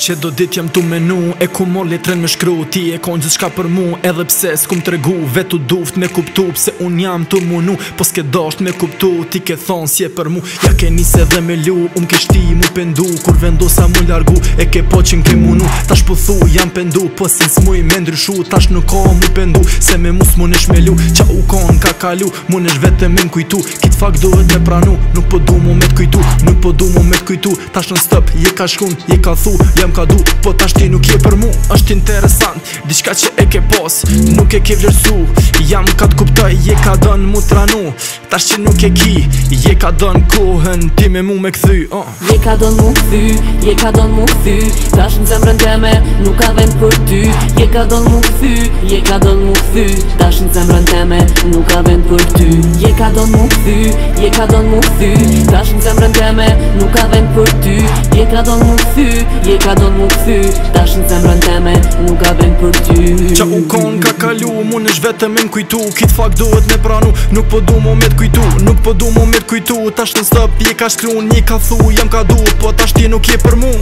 Që do dit jam tu menu, e ku mor letren me shkru. Ti e kon gjithë shka për mu, edhe pse s'kum të regu. Vetu duft me kuptu, pse unë jam tu munu. Po s'ke dasht me kuptu, ti ke thonë si e për mu. Ja ke nise dhe me lu, kishti mu pendu. Kur vendosa mu largu, e ke po që n'ke munu. Tash po thu, jam pendu, po si s'muj me ndryshu. Tash nuk ka mu pendu, se me mus mu nesh me lu. Qa u kon ka kalu, mu nesh vete me n'kujtu. Kit fakt duhet me pranu, nuk po du mu me t'kujtu. Nuk po du mu me t'kujtu, tash në stop, je ka shkun, je ka thu, jam ka du, po tash ti nuk je për mu. Është interesant, diçka që e ke pos, nuk e ke vlerësu. Jam ka t'kuptoj, je ka dën mu tranu. Tash që nuk e ki, je ka dën kohën, ti me mu me kthy. Je ka dën mu kthy, je ka dën mu kthy. Tash në zemrën teme, nuk ka vend për ty. Je ka dën mu kthy, je ka dën mu kthy. Tash në zemrën teme, nuk ka vend për ty. Je ka dën mu kthy, je ka dën mu kthy. Tash në zemrën teme, nuk ka vend për ty. Je ka dën mu kthy, je ka dën mu kthy. Tash në zemrën teme, nuk ka vend për ty. Qa u kon ka kalu, mu nesh vete me n'kujtu. Kit fakt duhet me pranu, nuk po du mu me t'kujtu. Nuk po du mu me t'kujtu, tash në stop, je ka shkru, një ka thu, jam ka du, po tash ti nuk je për mu.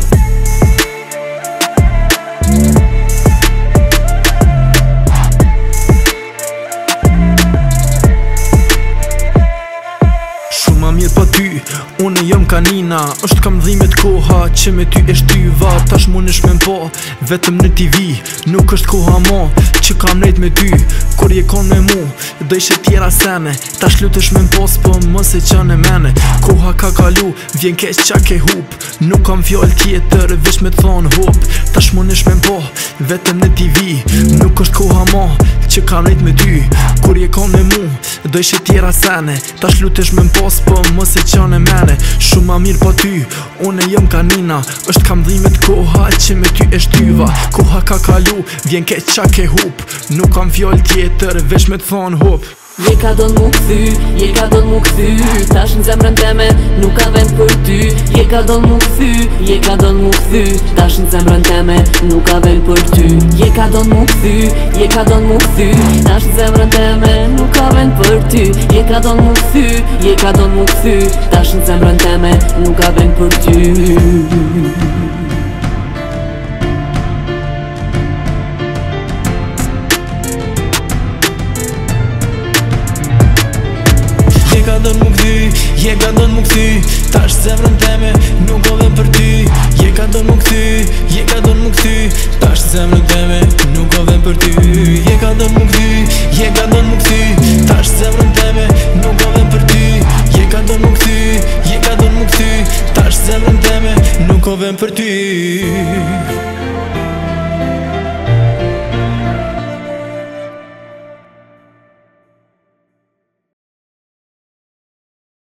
Shumë ma mirë pa ty, unë jom kanina. Është kam dhimet koha që me ty e shtyva. Tash mu nesh me m'po, vetëm në TV. Nuk është koha mo, që kam nejt me ty. Kur je kon me mu, do ishe tjera sene. Tash lutesh me m'pos, po mos e qane mene. Koha ka kalu, vjen keq qa ke hup. Nuk kam fjall tjetër, vesh me thonë hop. Tash mu nesh me m'po, vetëm në TV. Nuk është koha mo, që kam nejt me ty. Kur je kon me mu, do ishe tjera sene. Tash lutesh me m'pos, po mos e qane mene. Shumë ma mirë pa ty, unë jëm kanina. Është kam dhimet koha që me ty e shtyva. Koha ka kalu, vjen keq qa ke hup. Nuk kam fjall tjetër, vesh me thonë hop. Je ka dën mu kthy, je ka dën mu kthy. Tash në zemrën teme, nuk ka vend për ty. Je ka dën mu kthy, je ka dën mu kthy. Tash në zemrën teme, nuk ka vend për ty. Je ka dën mu kthy, je ka dën mu kthy. Tash në zemrën teme, nuk ka vend për ty. Je ka dën mu kthy, je ka dën mu kthy. Tash në zemrën teme, nuk ka vend për ty. Je ka dën mu kthy, je ka dën mu kthy. Tash zemrën teme, nuk ka vend për ty. Je ka dën mu kthy, je ka dën mu kthy. Tash zemrën teme, nuk ka vend për ty. Je ka dën mu kthy, je ka dën mu kthy. Tash zemrën teme, nuk ka vend për ty. Je ka dën mu kthy, je ka dën mu kthy. Tash zemrën teme, nuk ka vend për ty.